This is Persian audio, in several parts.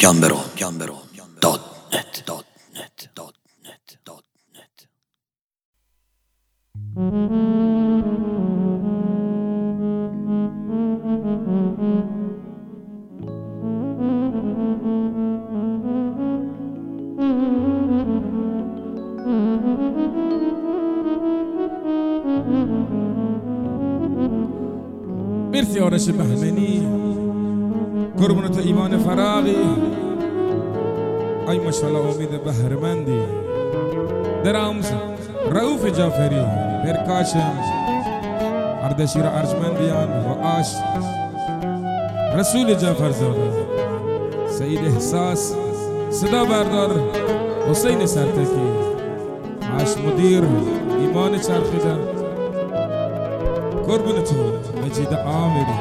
مرسی آرش بهمنی، قربونت ایمان فراغی، ای ماشاءالله امید بهرمندی، درامز رؤوف جعفری، پرکاشم اردشیر ارجمندیان و آش رسول جعفرزاده، سید احساس صدا بردار حسین سرتکی، آش مدیر ایمان چرخیده، قربونت مجید عامری،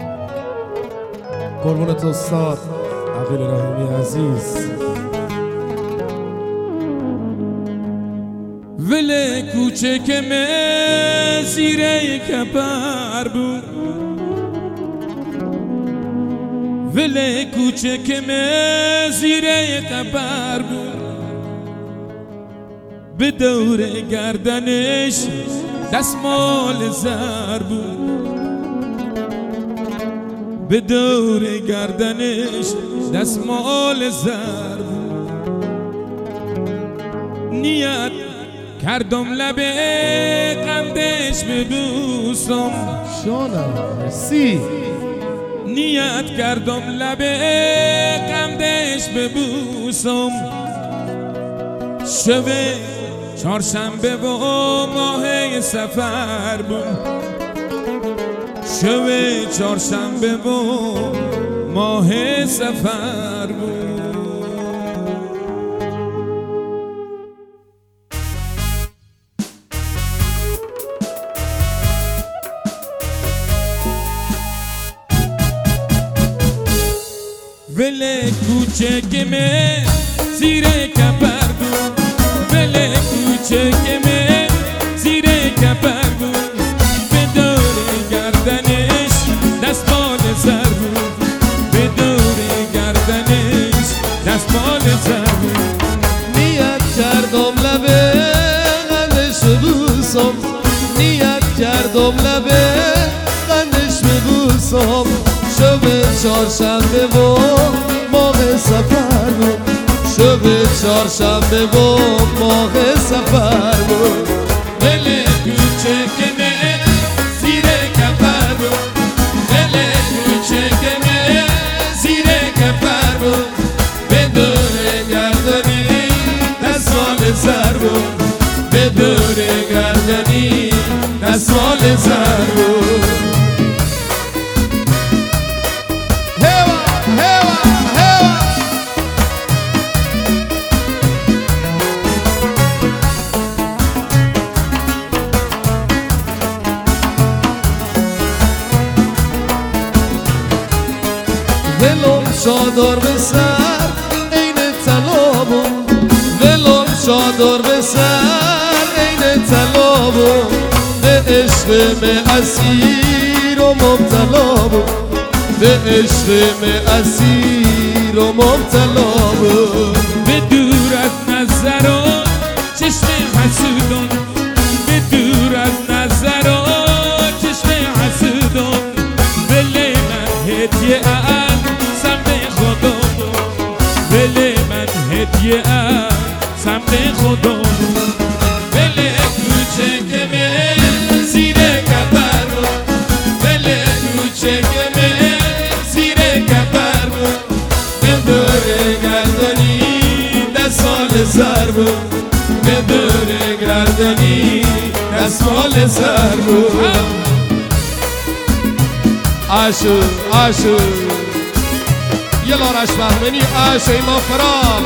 قربونت استاد عقیل رحیمی عزیز. ول کوچک من زیر کپر بود، ول کوچک من زیر کپر بود، به دور گردنش دستمال زر بود، به دور گردنش دستمال زر بود. نیت کردم لب قندش ببوسم، شانم مرسی. نیت کردم لب قندش ببوسم، شب چهارشنبه و ماه سفر بود، شب چهارشنبه و ماه سفر بود. ول کوچک من زیر کپر بود، ول کوچک من زیر کپر بود، به دور گردنش دستمال زر بود، به دور گردنش دستمال زر بود. نیت کردم لب قندش ببوسم، نیت کردم لب قندش ببوسم، شب چهارشنبه و ماه سفر بود، شب چهارشنبه و ماه سفر بود. ول کوچک من زیر کپر بود، ول کوچک من زیر کپر بود، به دور گردنی دستمال زر بود، به دور گردنی دستمال زر بود. ولم چادر به سر عین طلا بود، ولم چادر به سر عین طلا بود، به عشق من اسیر و مبتلا بود، به عشق من اسیر و مبتلا بود. به دور از نظر و چشم حسودان، به دور از نظر و چشم حسودان، ول من هدیه سمت خدا بود، ول من هدیه سمت خدا بود. ول کوچک من زیر کپر بود، ول کوچک من زیر کپر بود، به دور گردنی دستمال زر بود، به دور گردنی دستمال زر بود. عاشق عاشق یه آرش بهمنی، عاشق ایمان فراغ،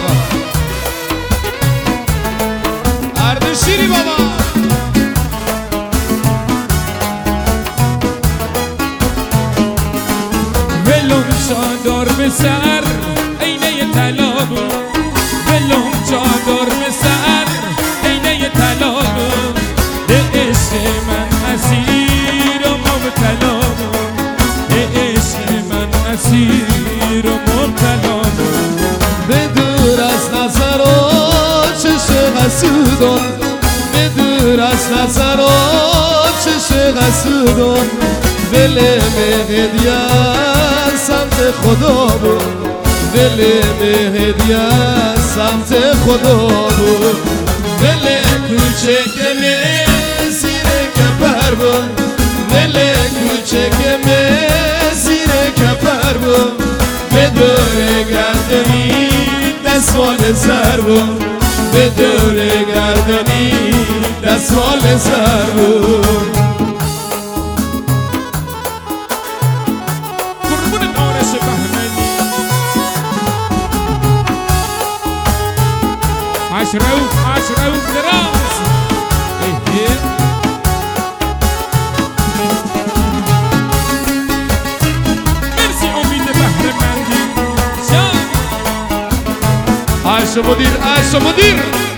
اردشیری بابا. ولم چادر به سر عینه طلا بود، ولم چادر به سر عینه طلا بود، به عشق من اسیر و مبتلا بود، به عشق من اسیر و مبتلا بود. به دور از نظر و چشم حسودان به دور از نظر و چشم حسودان دل هدیه سمت خدا بود دل هدیه سمت خدا بود دل کوچک زیر کپر بود دل کوچک زیر کپر بود به دور گردنی دستمال زر بود به دور گردنی دستمال زر بود عشرة دراز مرسی امید بهره مندی عشق مدیر عشق مدیر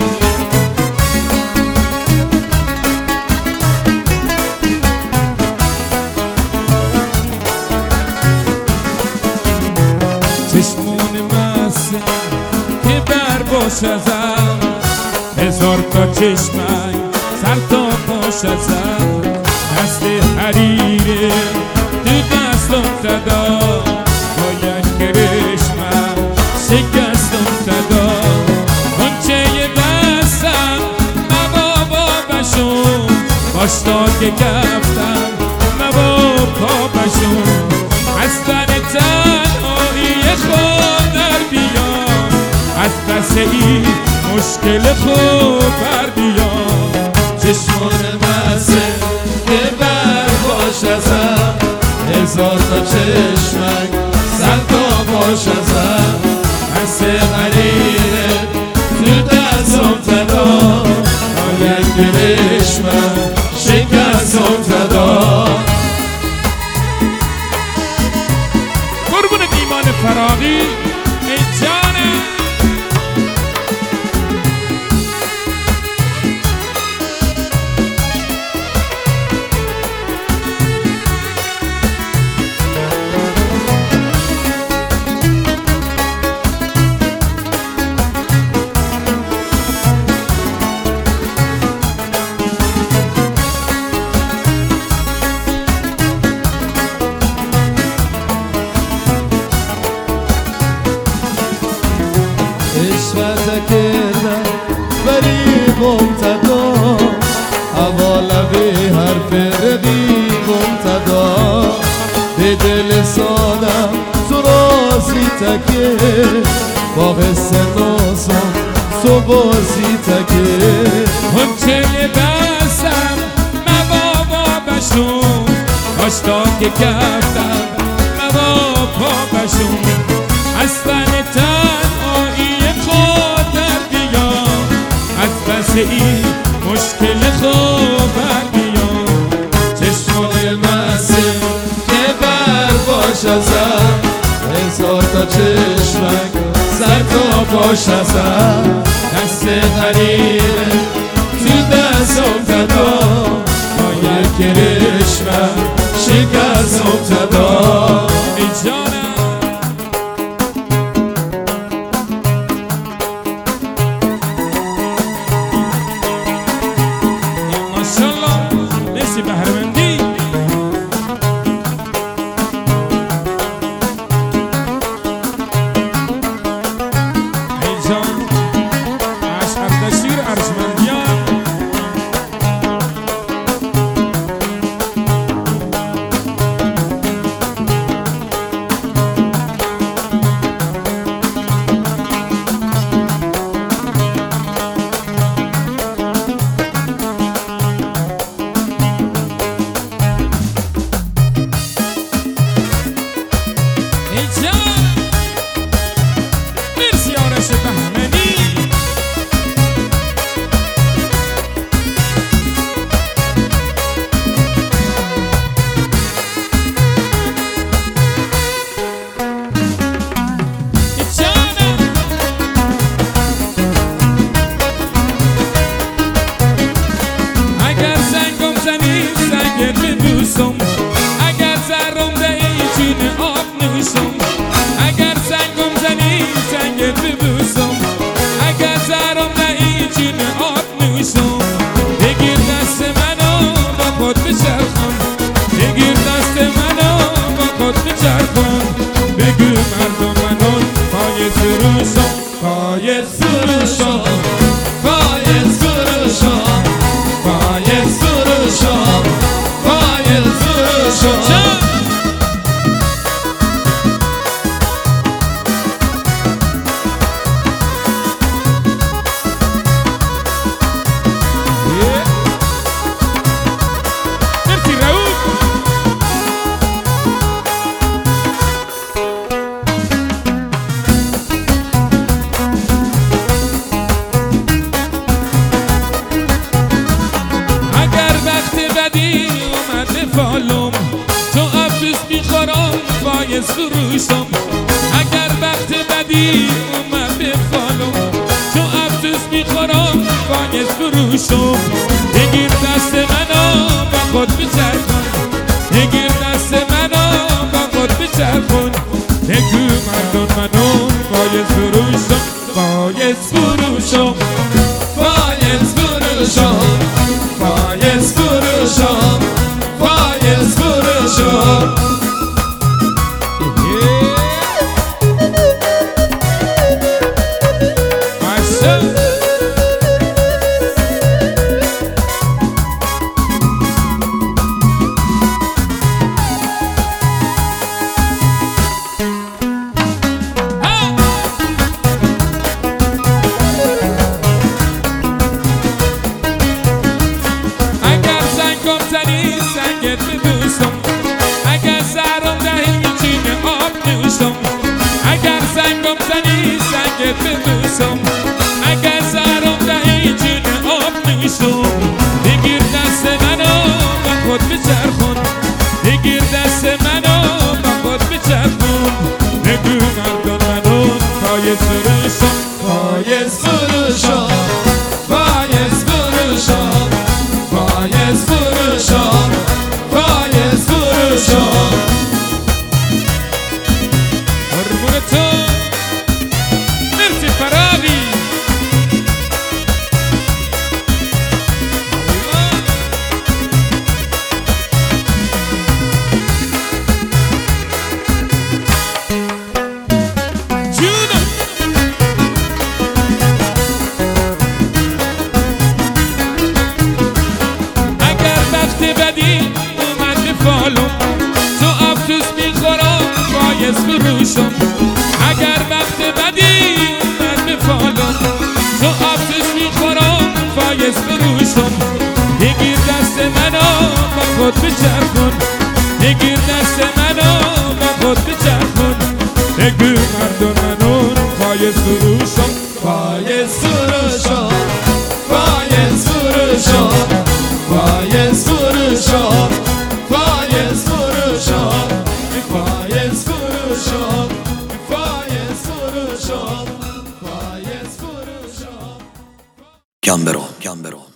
چشمون مست که بر باش ازم هزار تا چشمک سر تا پاش ازم دست حریره تو دستم تدا با یک کرشمم شکستم تدا کنچه دستم مبابا بشون باشتا که گفتم مبابا بشون از بر تنهایی خود در بیام از پس این مشکل خوب بر بیام چشمان مزه که بر باش ازم هزار تا چشمک سر تا باش ازم دست غریره تو دستم تدا با یک کرشمم شکستم تدا قربون ایمان فراغی ای جانم عشقت کردم فریبم تدا حواله به حرف رقیبم تدا به دل سادم تو رازی تکه با حس نازم تو بازی تکه کنچه دستم مبابا بشون باشتا که گفتم مبابا بشون از بن تنهایی خود در بیام از بس این مشکل خوب بر بیام چشمان مزه که بر باش ازم هزار تا چشمک سر تا باش ازم دست غریبه تو دستم تدا با یک کرشمم شکستم تدا ای جانم مرسی بهرمندی ای جان عشق دشیر ارجمندیان فروشم فایز فروشم فایز فروشم فایز فروشم فایز فروشم فالم تو افسوس میخورم فایز فروشم اگر وقت بدی اومد به فالم تو افسوس میخورم فایز فروشم بگیر دست منو با خود بچرخون بگیر دست منو با خود بچرخون بگو مردم منو فایز فروشم فایز فروشم فایز فروشم فایز فروشم فایز فروشم اگر سنگم زنی سنگت ببوسم اگر سرم دهی چین آب نوشم اگر سنگم زنی سنگت ببوسم اگر سرم دهی چین آب نوشم بگیر دست منو با خود بچرخون بگیر دست منو با خود بچرخون بگو مردم منو فایز فروشم فایز فروشم فایز فروشم فایز فروشم فایز فروشم قربون تو مرسی فراغی جونم بدی اومد به فالم تو افسوس میخورم فایز فروشم اگر وقت بدی اومد به فالم تو افسوس میخورم فایز فروشم بگیر دست منو با خود بچرخون بگیر دست منو با خود بچرخون بگو مردم منو فایز فروشم فایز فروشم فایز فروشم فایز فروشم فایز فروشم فایز فروشم فایز فروشم فایز فروشم گمبرو